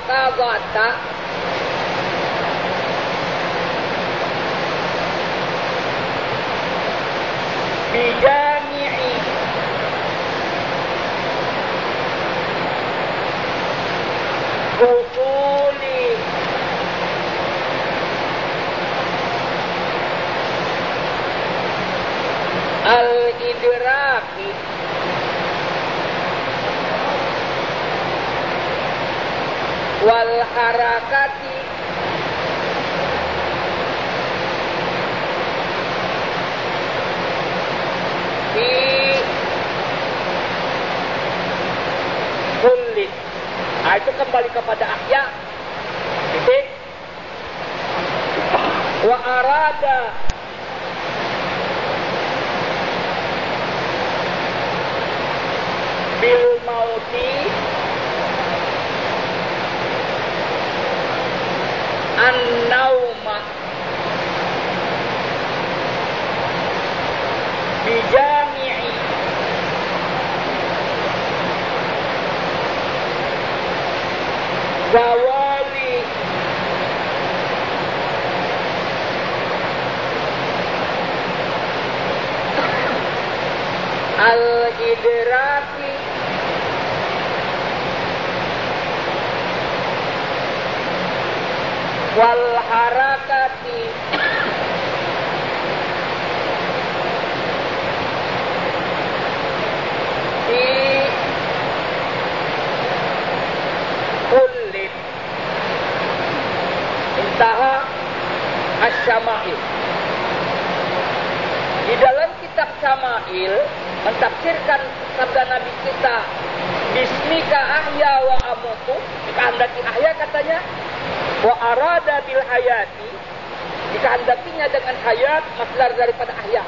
yaqazata bijami'i usuli al-idraki wal harakati fi kullin. Itu kembali kepada ahya. Titik. Wa arada bil mauti an-nauma bijami'i zawali al-idraki wal harakati fi kullin. Intaha asy-syama'il. Di dalam kitab Syama'il mentafsirkan sabda Nabi kita, bismika ahya wa amutu, dikehendaki ahya katanya, wa arada bil hayati, dikehendakinya dengan hayat, masdar daripada ahya.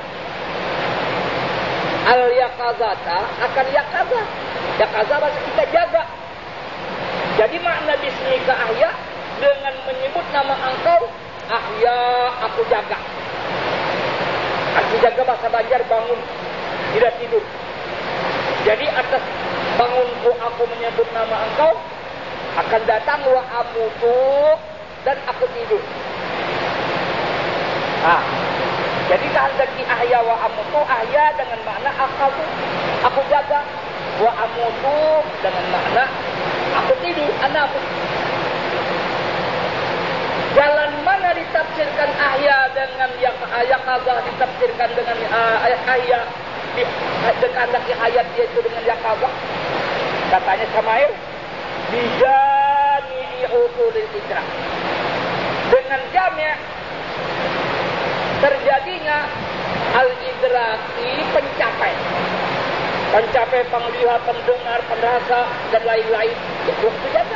Al yaqazata akan yaqazah. Yaqazah maksud kita jaga. Jadi makna bismika ahya dengan menyebut nama engkau ahya, aku jaga. Aku jaga bahasa Banjar bangun, tidak tidur. Jadi atas bangunku aku menyebut nama engkau, akan datang wa amutu dan aku tidur. Jadi kehendaki ahya wa amutu, ahya dengan makna aku jaga, wa amutu dengan makna aku tidur, anakku. Jalan mana ditafsirkan ahya dengan yang yaqazah ditafsirkan dengan ahya, dikehendaki hayat yaitu dengan yaqazah? Katanya Syama'il, bijami'i usulil idrak. Dengan jami' terjadinya al-idraki, pencapai penglihat, pendengar, penrasa dan lain-lain. Itu jaga.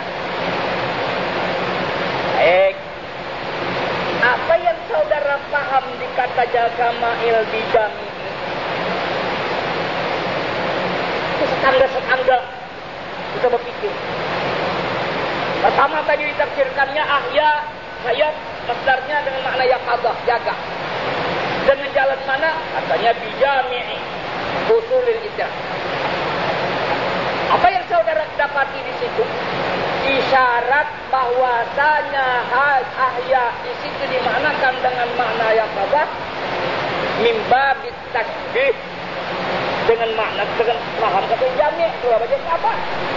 Baik. Apa yang saudara paham di kata jama'il bijami? Itu setangga kita berpikir. Pertama tadi ditafsirkannya ahya, hayat, masdarnya dengan makna yaqazah, jaga. Dengan jalan mana? Katanya bijami'i usulil idrak. Apa yang saudara dapati di situ? Isyarat bahwasanya ahya di situ dimanakan dengan makna yaqazah min babit tasbih, dengan makna, dengan paham kata jami'. Dua baca apa?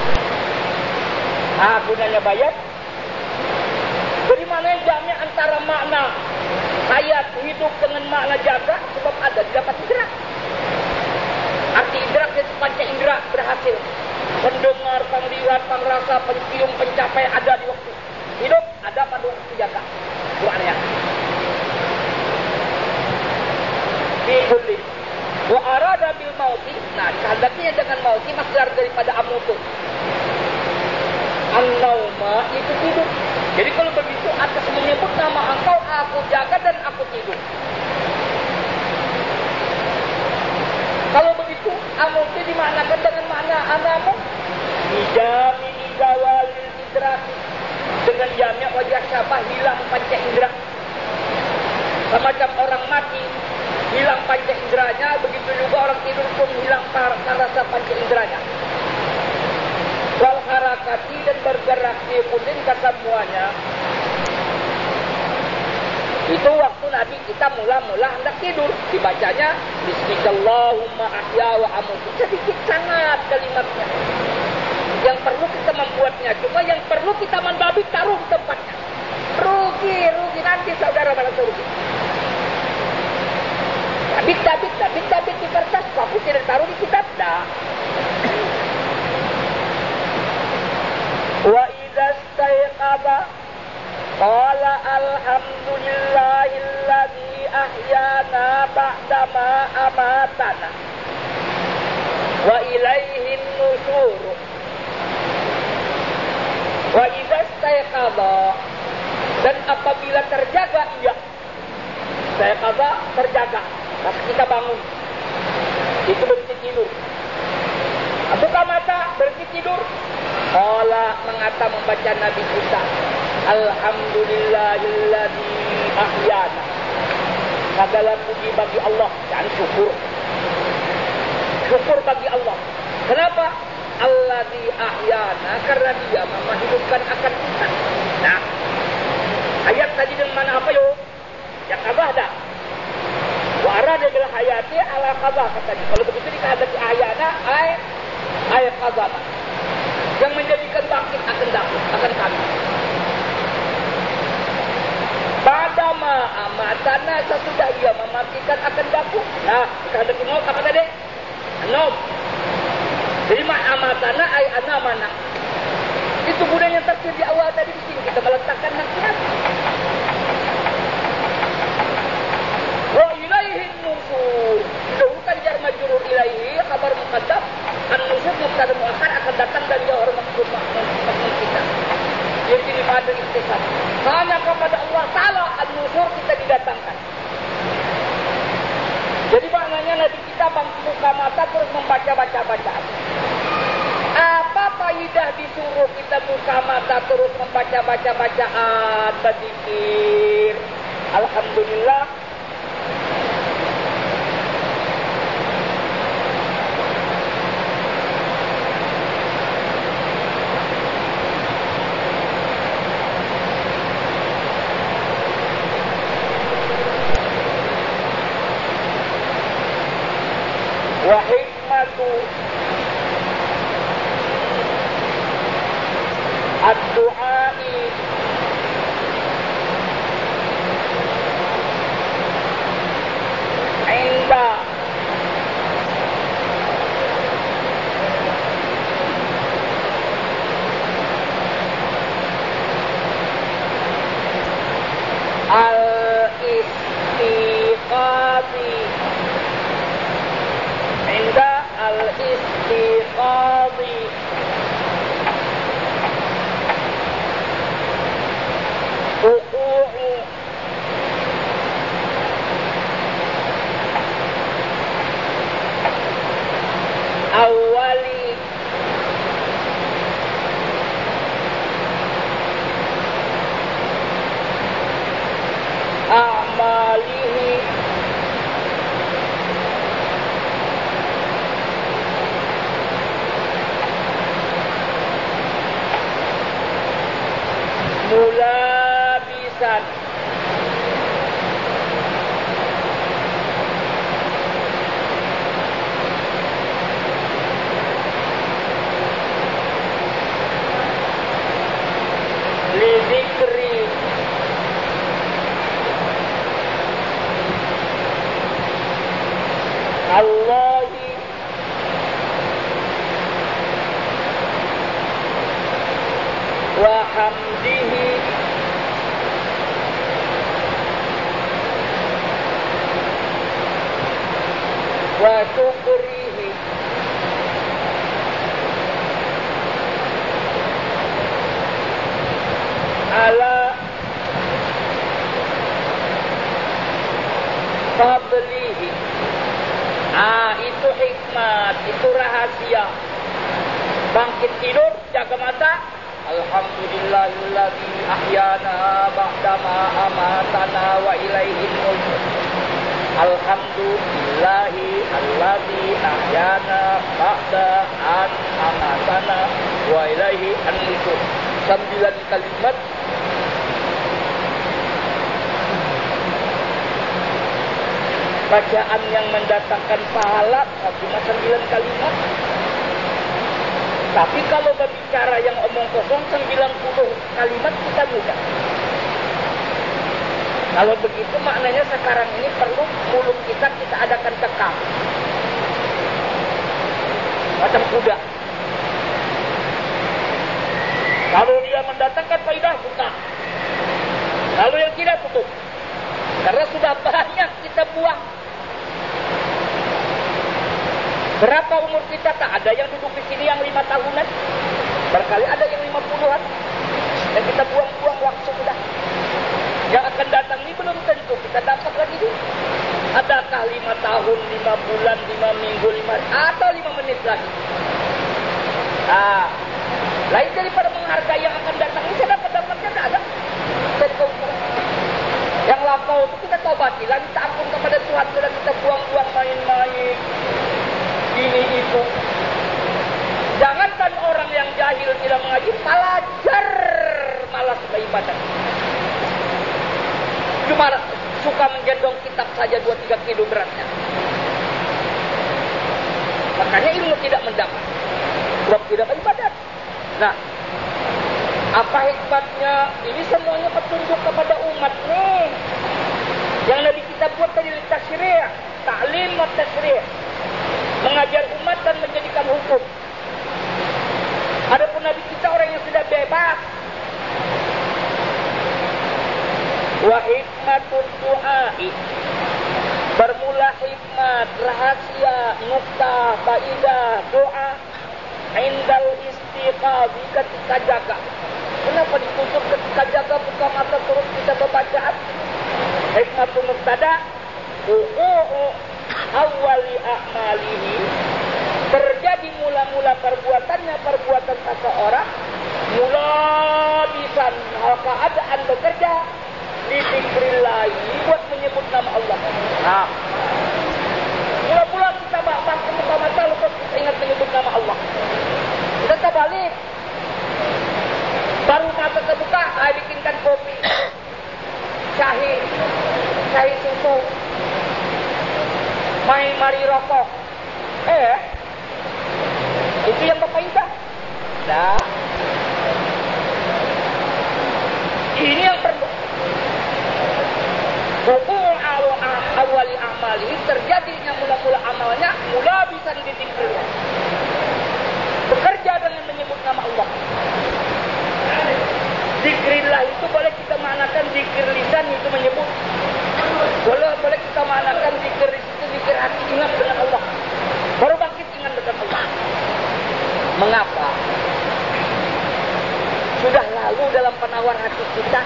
Gunanya bayat. Jadi mana yang jami' antara makna hayat hidup dengan makna jaga, sebab ada dapat idrak. Arti idrak itu panca indera berhasil. Pendengar, penglihat, penrasa, pencium, pencapai ada di waktu hidup, ada pada waktu jaga. Doanya. Bihulli. Wa arada bil mauti. Nah, kehendakinya dengan mauti masdar daripada amutu. An-nauma itu tidur. Jadi kalau begitu atas menyebut nama engkau, aku jaga dan aku tidur. Kalau begitu, amutu dimaknakan dengan makna anamu. Bijami zawalil idraki, dengan jami' wajah syabah, hilang panca indera. Semacam orang mati hilang panca inderanya, begitu juga orang tidur pun hilang rasa panca inderanya. Wal harak harakati dan bergerak di kuning kesemuanya. Itu waktu Nabi kita mula-mula hendak tidur, dibacanya Bismillahumma ahya wa amutu. Sedikit sangat kalimatnya. Yang perlu kita membuatnya, cuma yang perlu kita mendabik taruh di tempatnya. Rugi nanti saudara merasa rugi. Dabit di kertas, aku tidak taruh di kitab dah. Wa idza staiqaba qala alhamdulillahilladzi ahyana ba'dama amatana wa ilaihin nusyur. Wa idza staiqaba, dan apabila terjaga, iya, staiqaba terjaga pas kita bangun, itu berhenti tidur. Buka mata, berhenti tidur. Qala, mengata membaca Nabi kita, alhamdulillahilladzi ahyana. Segala puji bagi Allah dan syukur. Syukur bagi Allah. Kenapa? Alladzi ahyana, karena Dia menghidupkan akan kita. Nah, ayat tadi dengan mana apa yo? Ya kabah dah. Wa arada bil hayati ala qabah katanya. Kalau begitu dikatakan ahyana ay qabah. Yang menjadikan bangkit akan kami. Pada amatana sesudah Ia mematikan akan daku. Nah, dikatakan mau apa tadi? Nom. Jadi amatana ay anamana. Itu budaya tafsir di awal tadi di sini kita meletakkan nasihat. Wa ilaihin nusyur. Dahulukan jar majrur ilaihi kabar muqaddam, an-nusyur mubtada muakhar akan datang dari jawhar maksud kita. Jadi di pada istisab. Hanya kepada Allah Taala an-nusyur kita didatangkan. Jadi maknanya Nabi kita buka mata terus membaca bacaan. Apa faidah disuruh kita buka mata terus membaca bacaan, berzikir? Alhamdulillah. Wa hikmatu ad-du'ai inda al-istiqazi inda al-istiqazi wuqu'u awali a'malihi mulabisan li dzikri Allahi wa hamdihi wa syukrihi ala fadlihi. Itu hikmat, itu rahasia. Bangkit tidur, jaga mata. Alhamdulillahilladzi ahyana ba'dama amatana wa ilaihin nusyur. Alhamdulillahi alladzi ahyana ba'da an amatana wa ilaihi an-nusyur. 9 kalimat bacaan yang mendatangkan pahala, cuma 9 kalimat. Tapi kalau berbicara yang omong kosong 90 kalimat kita mudah. Kalau begitu maknanya sekarang ini perlu mulut kita adakan cekam. Macam kuda. Kalau dia mendatangkan faidah, buka. Kalau yang tidak, tutup. Karena sudah banyak kita buang. Berapa umur kita? Tak ada yang duduk di sini yang 5 tahunan. Barangkali ada yang 50-an. Dan kita buang-buang waktu sudah. Yang akan datang ini belum tentu kita dapat lagi dulu. Adakah 5 tahun, 5 bulan, 5 minggu, 5 atau 5 menit lagi? Lain daripada menghargai yang akan datang ini, saya dapatnya tak ada. Yang lampau itu kita taubati, minta ampun kepada Tuhan, sudah kita buang-buang main-main ini itu. Jangankan orang yang jahil tidak mengaji, pelajar malas beribadah. Cuma suka menggendong kitab saja 2-3 kilo beratnya. Makanya ilmu tidak mendapat. Sebab tidak beribadat. Nah, apa hikmatnya? Ini semuanya petunjuk kepada umat nih. Yang Nabi kita buat tadi tasyri', ta'lim wa tasyri'. Mengajar umat dan menjadikan hukum. Adapun Nabi kita orang yang sudah bebas. Wa hikmatun du'a'i. Bermula hikmat, rahasia, nukta, faidah, doa. Indal istiqabi, ketika jaga. Kenapa ditutup ketika jaga, buka mata terus kita berbacaan? Hikmatun mubtada, awali a'malihi. Terjadi mula-mula perbuatan seseorang. Mula bisa keadaan bekerja. Dizikrillahi, buat menyebut nama Allah. Nah, mula-mula kita bangkit buka mata, lepas kita ingat menyebut nama Allah. Kita balik. Baru mata terbuka, bikinkan kopi. Syahid susu. Mari rokok. Itu yang berfaedah. Nah, ini yang perlu. Hukum awali amali, terjadinya mula-mula amalnya, mula bisa dizikirkan. Bekerja dengan menyebut nama Allah. Zikrillah itu boleh kita maknakan zikir lisan itu menyebut. Boleh kita maknakan zikir itu zikir hati, ingat dengan Allah. Baru bangkit ingat dengan Allah. Mengapa? Sudah lalu dalam penawar hati kita.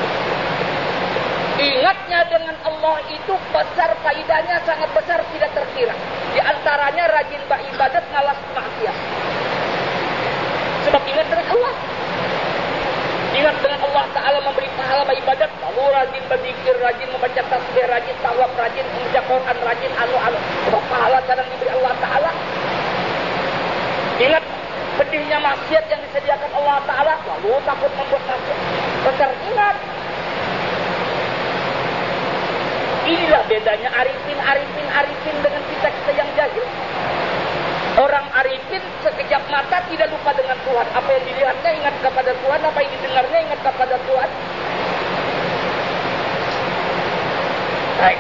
Ingatnya dengan Allah itu besar faidahnya, sangat besar, tidak terkira. Di antaranya rajin beribadat, malas maksiat. Sebab ingat dengan Allah. Ingat dengan Allah Ta'ala memberi pahala beribadat, lalu rajin berzikir, rajin membaca tasbih, rajin tawaf, rajin membaca Quran, rajin anu. Sebab pahala kadang diberi Allah Ta'ala. Ingat pedihnya maksiat yang disediakan Allah Ta'ala, lalu takut membuat maksiat. Besar ingat. Inilah bedanya arifin dengan kita yang jahil. Orang arifin sekejap mata tidak lupa dengan Tuhan. Apa yang dilihatnya ingat kepada Tuhan, apa yang didengarnya ingat kepada Tuhan. Baik.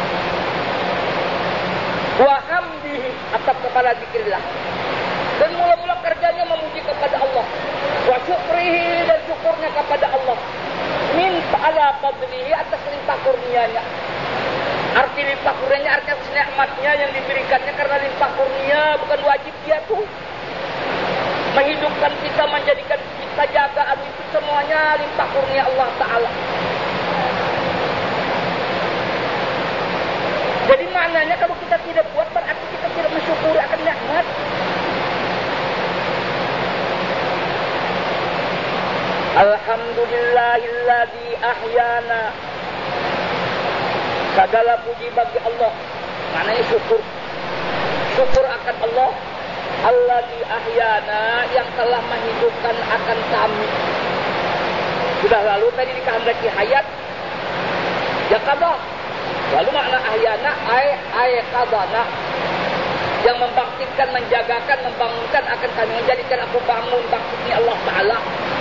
Wa hamdihi, atap kepala zikrillah. Dan mula-mula kerjanya memuji kepada Allah. Wa syukrihi, dan syukurnya kepada Allah. Minta ala fadlihi, atas limpah kurnianya. Arti limpah kurnianya, arti nikmatnya yang diberikannya karena limpah kurnia, bukan wajib dia tuh. Menghidupkan kita, menjadikan kita jagaan itu semuanya limpah kurnia Allah Ta'ala. Jadi maknanya kalau kita tidak buat, berarti kita tidak mensyukuri akan nikmat. Alhamdulillahilladzi ahyana. Segala puji bagi Allah. Maknanya syukur. Syukur akan Allah. Alladzi ahyana, yang telah menghidupkan akan kami. Sudah lalu tadi dikehendaki hayat. Ya qadha. Lalu makna ahyana ay qadana. Yang membangkitkan, menjagakan, membangunkan akan kami, menjadikan aku bangun, maksudnya Allah Ta'ala.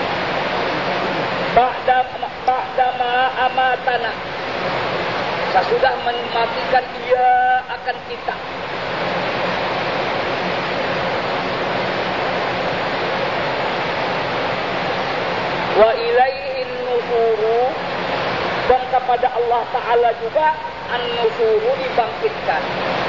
Ba'dama amatana, sesudah mematikan dia akan kita. Wa ilaihin nusuru, dan kepada Allah Ta'ala juga an-nusuru, dibangkitkan.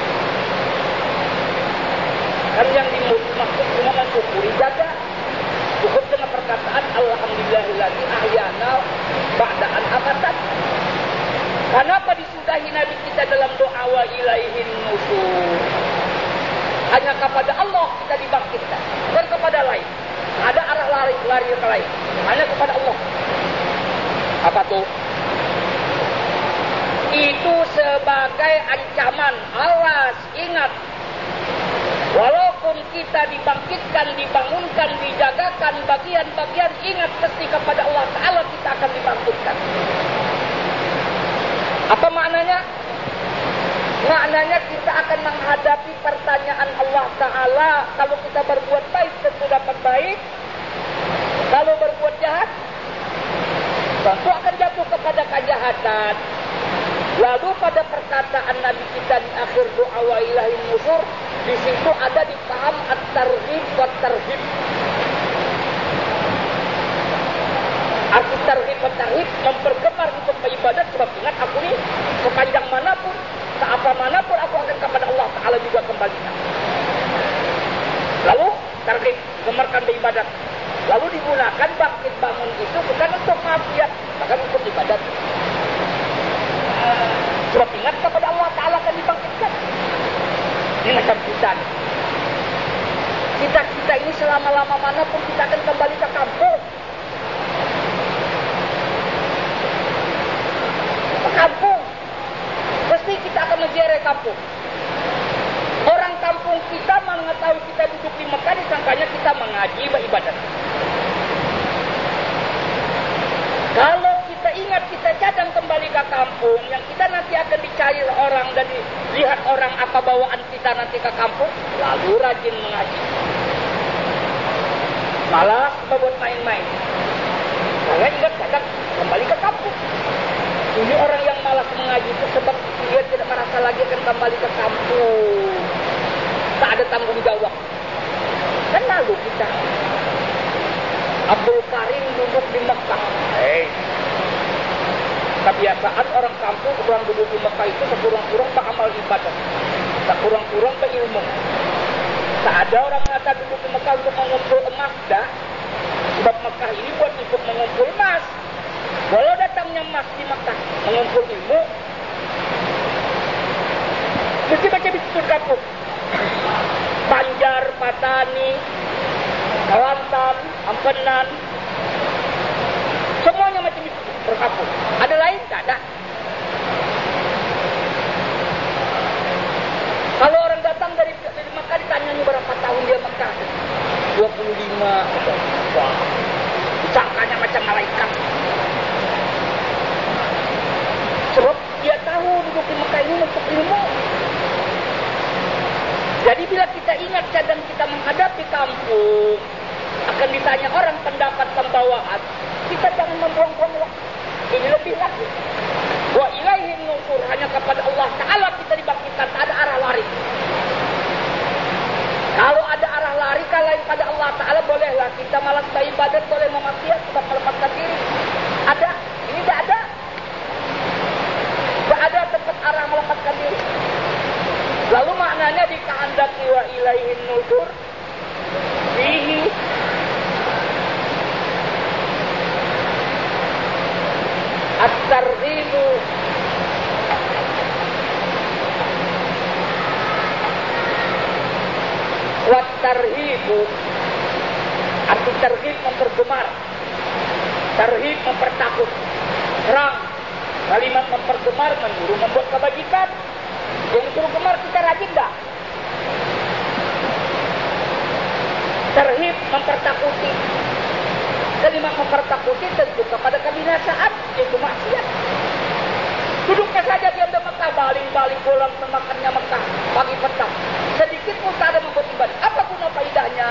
Kan yang dimaksud cuma mensyukuri, jaga. Cukup dengan perkataan alhamdulillahillazi ahyana ba'da'an amatan. Kenapa disudahi Nabi kita dalam doa wa ilaihin nusur? Hanya kepada Allah kita dibangkitkan, bukan kepada lain. Ada arah lari ke lain. Hanya kepada Allah. Apa tuh? Itu sebagai ancaman. Awas, ingat. Walaupun kita dibangkitkan, dibangunkan, dijagakan bagian-bagian, ingat pasti kepada Allah Ta'ala kita akan dibangkitkan. Apa maknanya? Maknanya kita akan menghadapi pertanyaan Allah Ta'ala. Kalau kita berbuat baik tentu dapat baik. Kalau berbuat jahat tentu akan jatuh kepada kejahatan. Lalu pada perkataan Nabi kita di akhir doa wa ilahin nusur, di situ ada dipaham at-targhib wa tarhib. Arti targhib wa tarhib, mempergemar untuk beribadat. Sebab ingat, aku ini sepanjang manapun, seapa manapun aku akan kepada Allah Ta'ala juga kembali. Lalu targhib, gemarkan beribadat. Lalu digunakan bangkit bangun itu bukan untuk maksiat, bahkan untuk ibadat. Sebab ingat kepada Allah Ta'ala akan dibangkitkan. Ini macam kita nih. Kita ini selama-lama manapun kita akan kembali ke kampung. Ke kampung. Pasti kita akan menziarah kampung. Orang kampung kita mengetahui kita duduk di Mekah, disangkanya kita mengaji, beribadat. Kalau kita ingat, kita cadang kembali ke kampung, yang kita nanti akan dicari orang dan dilihat orang apa bawaan kita nanti ke kampung, lalu rajin mengaji. Malah buat main-main. Saya ingat cadang kembali ke kampung. Ini orang yang malas mengaji itu sebab dia tidak merasa lagi akan kembali ke kampung. Tak ada tanggung jawab. Dan lalu kita Abdul Karim duduk di Mekah. Kebiasaan orang kampung, orang duduk di Mekah itu sekurang-kurang beramal ibadah, sekurang-kurang berilmu. Tak ada orang mengatakan duduk di Mekah untuk mengumpul emas, dah. Sebab Mekah ini buat ikut mengumpul emas. Walau datangnya emas di Mekah mengumpul ilmu, mesti baca di situ kampung. Banjar, Patani, Kelantan, Ampenan, semuanya macam itu berkampung. Ada lain? Tak ada. Kalau orang datang dari Mekah ditanya berapa tahun dia Mekah, 25. Wah, disangkanya macam malaikat. Sebab dia tahu duduk di Mekah ini untuk ilmu. Jadi bila kita ingat cadang kita menghadapi kampung, akan ditanya orang pendapat pembawaan, kita jangan membuang-buang waktu. Ini lebih lagi. Wa ilaihin nusur, hanya kepada Allah Ta'ala kita dibangkitkan, tak ada arah lari. Kalau ada arah lari kalau pada Allah Ta'ala, bolehlah kita malas beribadat, boleh memaksiat sebab melepaskan diri. Ada? Ini tak ada. Tak ada tempat arah melepaskan diri. Lalu maknanya dikehendaki wa ilaihin nusur, fihi at-targhibu wa tarhibu. Arti targhib mempergemar, tarhib mempertakut, terang, Kalimat mempergemar menyuruh membuat kebajikan. Yang suruh gemar kita rajin dah. Terhib mempertakuti. Kalimat mempertakuti tentu kepada kebinasaan, yaitu maksiat. Duduknya saja diam di Mekah, baling-baling pulang makannya Mekah pagi petang. Sedikit pun tak ada membuat ibadah. Apa guna faedahnya?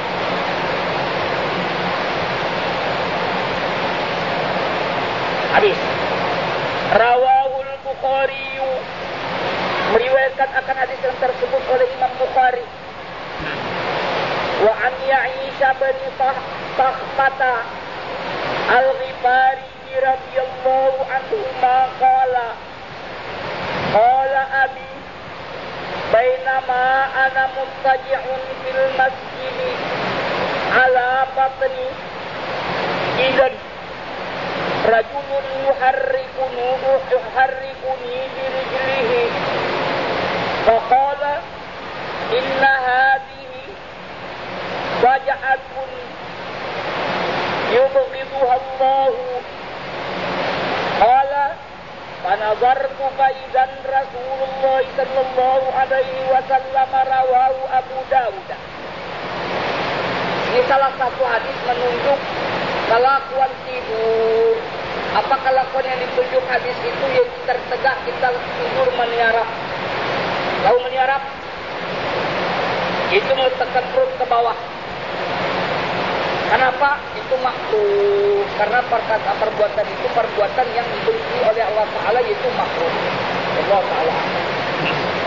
Habis. Rawahul Bukhari, meriwayatkan akan hadis yang tersebut oleh Imam Bukhari. Wa an Ya'isha bin Takhbata Al-Ghifari radhiyallahu anhu ma qala abi bainama ana muttaji'un fil masjid ala batni idan rajulun yuharrikuni bi rijlihi faqala inna hadhihi waja'atun yubghiduha Allah. Qala fanazartu faidan Rasulullah sallallahu alaihi wasallam rawahu Abu Dawud. Ini salah satu hadis menunjuk kelakuan tidur. Apa kelakuan yang ditunjuk hadis itu? Yaitu tertegak kita tidur meniarap. Tahu meniarap? Itu meletakkan perut ke bawah. Kenapa? Itu makruh. Karena perbuatan itu perbuatan yang dibenci oleh Allah Ta'ala, yaitu makruh. Allah Ta'ala.